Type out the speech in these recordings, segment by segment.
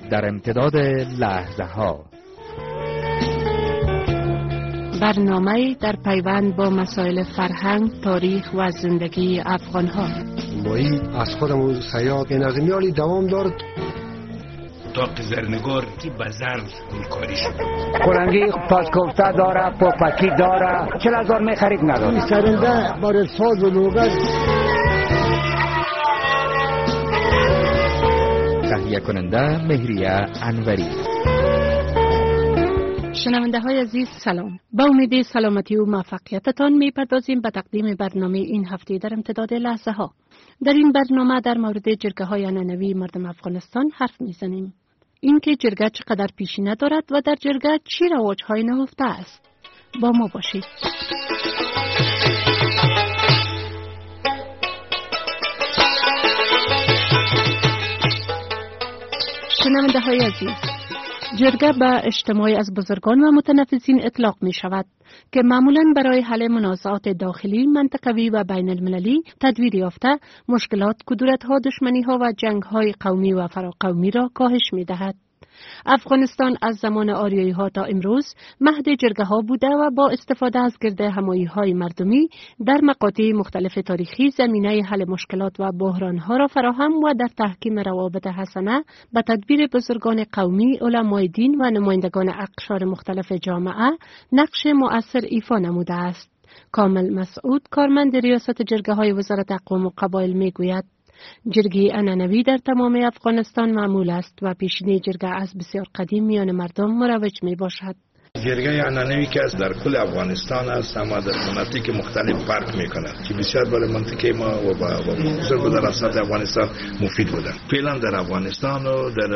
در امتداد لحظه ها. برنامه در پیوند با مسائل فرهنگ، تاریخ و زندگی افغان‌ها. مایی از خودمون سیاد نظمیالی دوام دارد. تاق زرنگار که بزرد کاری شد. قرنگی پاسکوفته داره، پوپکی داره، 40,000 می خرید نداره. سرنده بار ساز و لوگر. تهیه کننده مهریه انوری. شنونده های عزیز سلام. با امید سلامتی و موفقیتتان میپردازیم به تقدیم برنامه این هفته در امتداد لحظه ها. در این برنامه در مورد جرگه های عنعنوی مردم افغانستان حرف میزنیم. اینکه جرگه چقدر پیشینه دارد و در جرگه چی رواج های نهفته است. با ما باشید. شنونده های عزیز، جرگه به اجتماعی از بزرگان و متنفذین اطلاق می شود که معمولاً برای حل منازعات داخلی، منطقوی و بین المللی تدویر یافته مشکلات، کدورت‌ها، دشمنی‌ها و جنگ‌های قومی و فراقومی را کاهش می دهد. افغانستان از زمان آریایی‌ها تا امروز مهد جرگه‌ها بوده و با استفاده از گرد همایی‌های مردمی در مقاطع مختلف تاریخی زمینه حل مشکلات و بحران‌ها را فراهم و در تحکیم روابط حسنه به تدبیر بزرگان قومی، علمای دین و نمایندگان اقشار مختلف جامعه نقش مؤثر ایفا نموده است. کامل مسعود، کارمند ریاست جرگه‌های وزارت اقوام و قبایل می‌گوید جرگه عنعنوی در تمام افغانستان معمول است و پیشینه جرگه از بسیار قدیم میان مردم مروج می باشد. جرگه عنعنوی که در کل افغانستان است، اما در مناطق مختلف فرق میکنه که بسیار برای منطقه ما و بزرگ در اساس افغانستان مفید بودن. فعلا در افغانستان و در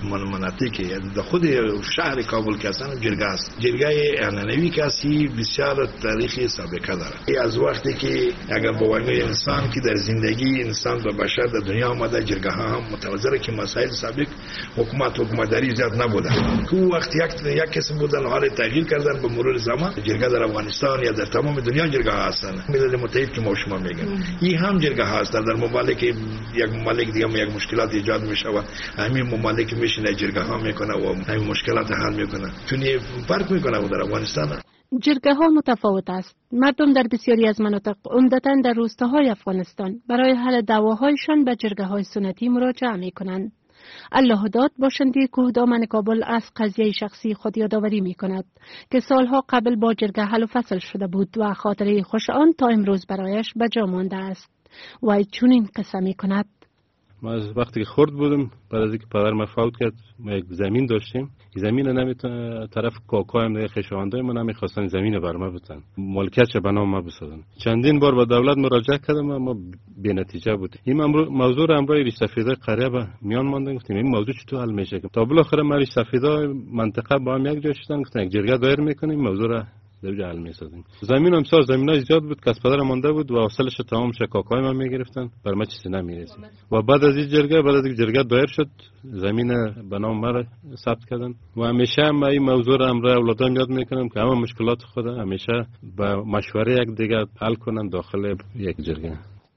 مناطق در خود شهر کابل که اصلا جرگه است. جرگه عنعنوی که است بسیار تاریخی سابقه داره. از وقتی که اگر باوری انسان که در زندگی انسان و بشر در دنیا آمده، جرگه ها هم متوازی که مسائل سابق حکومتداری زیاد نبوده. که وقتی یک کس بودن تغییر کردن به مرور زمان. جرگه در افغانستان یا در تمام دنیا جرگه ها هستن. ملل متحد که ما شما میگن این هم جرگه ها هست. در ممالک یک ممالک دیگه یک مشکلات ایجاد میشه و همین ممالک میشینه جرگه ها میکنه و همین مشکلات حل میکنه. چون فرق میکنه در افغانستان. جرگه ها متفاوت است. مردم در بسیاری از مناطق، عمدتاً در روستاهای افغانستان، برای حل دعواهایشان به جرگه های سنتی مراجعه میکنند. الله داد باشنده کوهدامن کابل از قضیه شخصی خود یادآوری می کند که سالها قبل با جرگه حل و فصل شده بود و خاطره خوش آن تا امروز برایش به جا مانده است. و چنین قصه می کند: ما از وقتی که خرد بودم، بعد از اینکه پدر ما فوت کرد، ما یک زمین داشتیم. زمین نمیتونه طرف کاکایم دیگه خشواندای ما نمیخواستن زمین بر ما بدن، مالکیتش به نام ما بسازن. چندین بار به دولت مراجعه کردم اما بی نتیجه بود. این موضوع را امروز ریش سفیدای قریه به میان ماندن، گفتیم این موضوع چطور حل میشه. تا بالاخره ما ریش سفیدای منطقه با هم یک جا شدن، گفتن یک جرگه دایر میکنیم، موضوع را در حل میسازیم. زمین هم ساز زمینای زیاد بود که از پدر مانده بود و حاصلش تمام شکاکای ما میگرفتن، بر ما چیزی نمیرسید. و بعد از این جرگه دایر شد، زمین به نام ما ثبت کردن و همیشه ما این موضوع را امروز اولادام یاد میکنم که همه مشکلات خود همیشه با مشوره یک دیگه حل کنن داخل یک جرگه.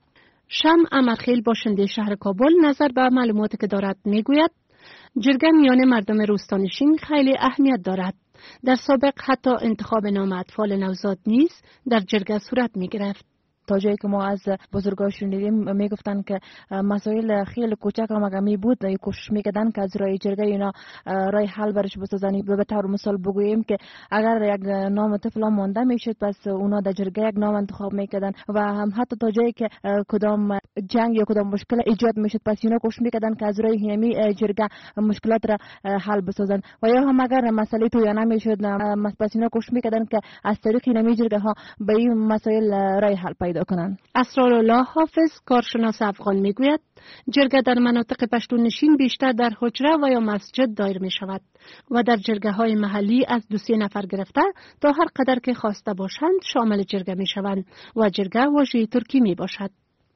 شمع امرخیل باشنده شهر کابل نظر به معلوماتی که دارد میگوید جرگه میان مردم روستانشین خیلی اهمیت دارد. در سابق حتی انتخاب نام اطفال نوزاد نیز در جرگه صورت می گرفت. تا جایی که ما از بزرگان شنیدیم میگفتن که مسائل خیلی کوچک هم اگه می بود کوشش میکردن که از رای جرگه اینا رای حل برش بسازن. به طور مثال بگوییم که اگر یک نام طفل مانده میشد پس اونا در جرگه یک نام انتخاب میکردن و هم حتی تا جایی که کدام جنگ یا کدام مشکل ایجاد میشد پس اینا کوشش میکردن که از رای همی جرگه مشکلات را حل بسازن. و یا هم اگر مسئله تو یا نمیشد پس اینا کوشش میکردن که از طریق همی جرگه ها به این مسائل رای حل پیدا کنند. اسرارالله حافظ کارشناس افغان میگوید جرگه در مناطق پشتونشین بیشتر در حجره و یا مسجد دایر می شود و در جرگه های محلی از 2-3 نفر گرفته تا هر قدر که خواسته باشند شامل جرگه می شوند و جرگه واژه ترکی می باشد.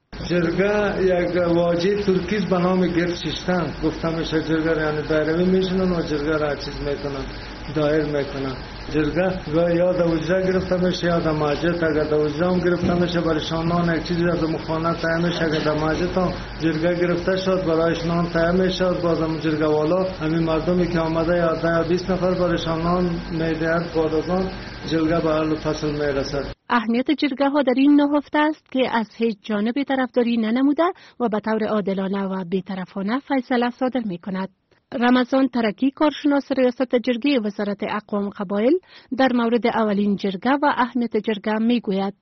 جرگه یک واژه ترکی به نام گرچشتن گفته میشه. جرگه یعنی دایره میشنن و جرگه را چیز میکنن. دایر میکنن. جرگه گاه یا در وجره گرفته میشه یا در مسجد. اگر در وجره هم گرفته میشه برایشان نان یک چیزی از مخانه تهیه میشه. اگر در مسجد هم جرگه گرفته شد برایش نان تهیه میشه. بازم جرگه والا همین مردمی که آمده یا 10 یا 20 نفر برایشان نان میدهد. بعد از آن جرگه به حل فصل میرسد. اهمیت جرگه ها در این نهفته است که از هیچ جانب طرفداری ننموده و به طور عادلانه و بی‌طرفانه فیصله صادر می کند. رمضان ترکی کارشناس ریاست جرگه وزارت اقوام قبایل در مورد اولین جرگه و اهمیت جرگه می گوید.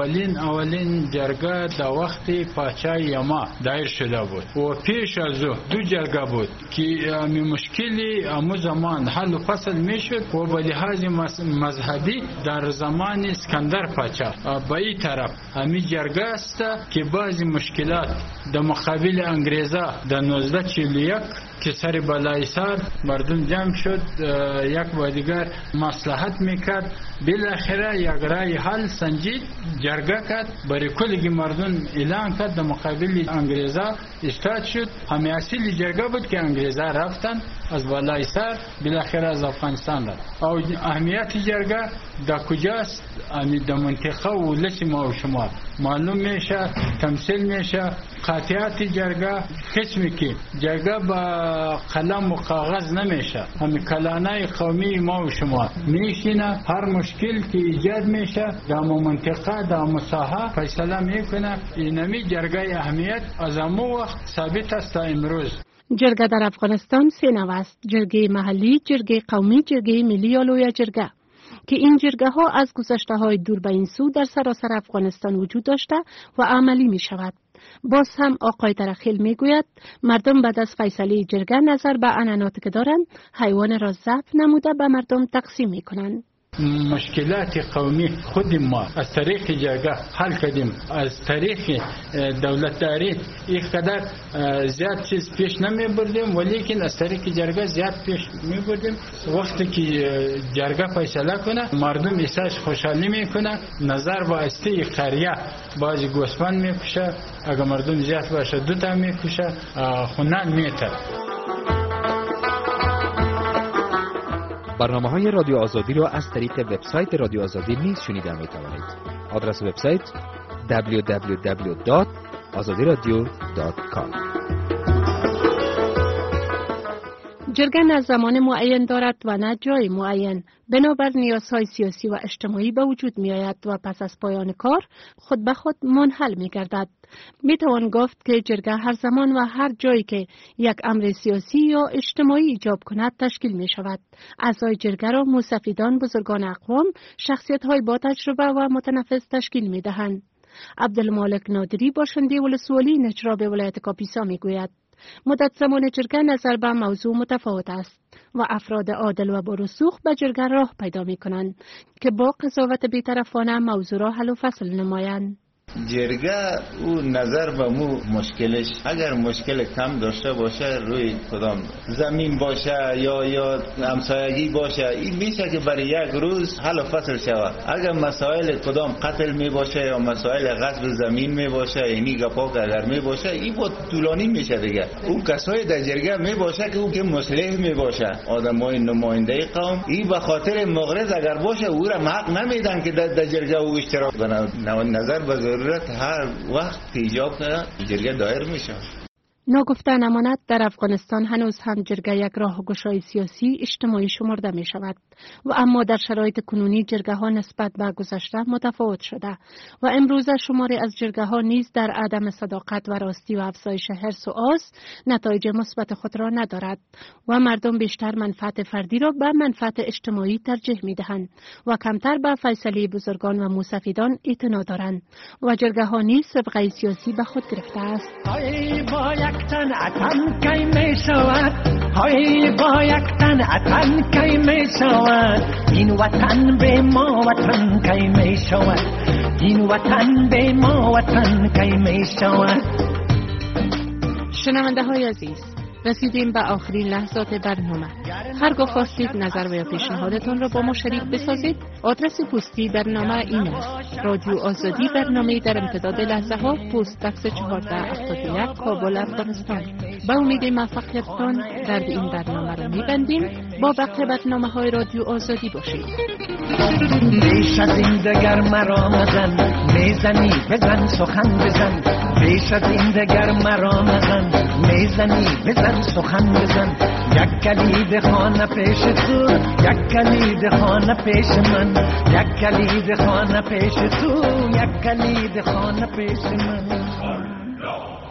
اولین جرگه در وقت پاچای یما دایر شده بود و پیش از او 2 جرگه بود که مشکلی امو زمان حل و فصل می شد و به لحاظ مذهبی در زمان اسکندر پاچا به این طرف همین جرگه است که بعضی مشکلات در مقابل انگریزا در 1941 که سر بالای سر مردم جمع شد یک با دیگر مصلحت میکرد. بالاخره یک رای حل سنجید جرگه کرد برای کلی مردم اعلان کرد در مقابل انگریزا استاد شد. همه اصیل جرگه بود که انگریزا رفتن از بالای سر بالاخره از افغانستان رفت. او اهمیت جرگه در کجاست؟ در منطقه و ولس ما و شما معلوم میشه، تمثیل میشه. قاطعات جرگه قسمی که جرگه با قلم و کاغذ نمیشه، همین کلانه قومی ما و شما میشینه. هر مشکل که ایجاد میشه در منطقه در مساحه فیصله میکنه. اینمی جرگه اهمیت از همون وقت ثابت است تا امروز. جرگه در افغانستان 3 نوع است: جرگه محلی، جرگه قومی، جرگه ملی یا لوی جرگه، که این جرگه ها از گذشته های دور به این سو در سراسر افغانستان وجود داشته و عملی می شود. باز هم آقای ترخیل می گوید مردم بعد از فیصله جرگه نظر به عنعناتی که دارند حیوان را ضبط نموده به مردم تقسیم می کنند. مشکلات قومی خود ما از طریق جرگه حل کردیم. از طریق دولتداری یک قدر زیاد چیز پیش نمی بردیم ولیکن از طریق جرگه زیاد پیش می بردیم. وقتی که جرگه فیصله کنه مردم احساس خوشحالی میکنه. نظر با استی قریه بعضی گوسفند میکشه، اگر مردم زیاد باشه 2 تا میکشه، خونان میتر. برنامه‌های رادیو آزادی را از طریق وبسایت رادیو آزادی نیز شنیده می‌توانید. آدرس وبسایت www.azadiradio.com. جرگه نه زمان معین دارد و نه جای معین. بنابر نیازهای سیاسی و اجتماعی به وجود می آید و پس از پایان کار خود به خود منحل می گردد. می توان گفت که جرگه هر زمان و هر جایی که یک امر سیاسی یا اجتماعی ایجاب کند تشکیل می شود. اعضای جرگه را موسفیدان، بزرگان اقوام، شخصیت های با تجربه و متنفس تشکیل می دهند. عبدالمالک نادری باشنده ولسوالی نجراب ولایت کاپیسا می گوید مدت زمان جرگه نظر به موضوع متفاوت است و افراد عادل و برسوخ به جرگه راه پیدا می کنند که با قضاوت بی‌طرفانه موضوع را حل و فصل نمایند. جرگه او نظر به مو مشکلش اگر مشکل کم داشته باشه روی کدام زمین باشه یا همسایگی باشه این میشه که برای یک روز حل و فصل شود. اگر مسائل کدام قتل می باشه یا مسائل غصب زمین می باشه اینی گپا که اگر می باشه این بود طولانی میشه دیگه. او کسای در جرگه می باشه که او که مصلح می باشه آدمای نماینده قوم این به خاطر مغرض اگر باشه او را حق نمیدن که در جرگه او اشتراک کنه. نظر به هر وقت ایجاب جرگه دایر میشه. ناگفته نماند در افغانستان هنوز هم جرگه یک راهگشای سیاسی اجتماعی شمرده می شود و اما در شرایط کنونی جرگه ها نسبت به گذشته متفاوت شده و امروزه شماری از جرگه ها نیز در عدم صداقت و راستی و افزایش حرص و آز نتایج مثبت خود را ندارد و مردم بیشتر منفعت فردی را به منفعت اجتماعی ترجیح می دهند و کمتر به فیصله بزرگان و موسفیدان اعتنا دارند و جرگه ها نیز سابقه سیاسی به خود گرفته است. تن اتن کی می شود های با یک تن اتن کی می شود این وطن به ما وطن کی می شود این وطن به ما وطن کی می شود. شنونده های عزیز رسیدیم به آخرین لحظات برنامه. هرگاه خواستید نظر و پیشنهادتان را با ما شریک بسازید آدرس پستی برنامه این است: رادیو آزادی، برنامه در امتداد لحظه ها، پست بکس 1481 کابل، افغانستان. با امید موفقیتتان در این برنامه را می‌بندیم. با بقیه برنامه‌های رادیو آزادی باشید. بیش از این دگر مرا مزن، میزنی بزن سخن بزن. بیش از این دگر مرا مزن، میزنی بزن سخن بزن. یک کلید خانه پیش تو، یک کلید خانه پیش من. یک کلید خانه پیش تو، یک کلید خانه پیش من.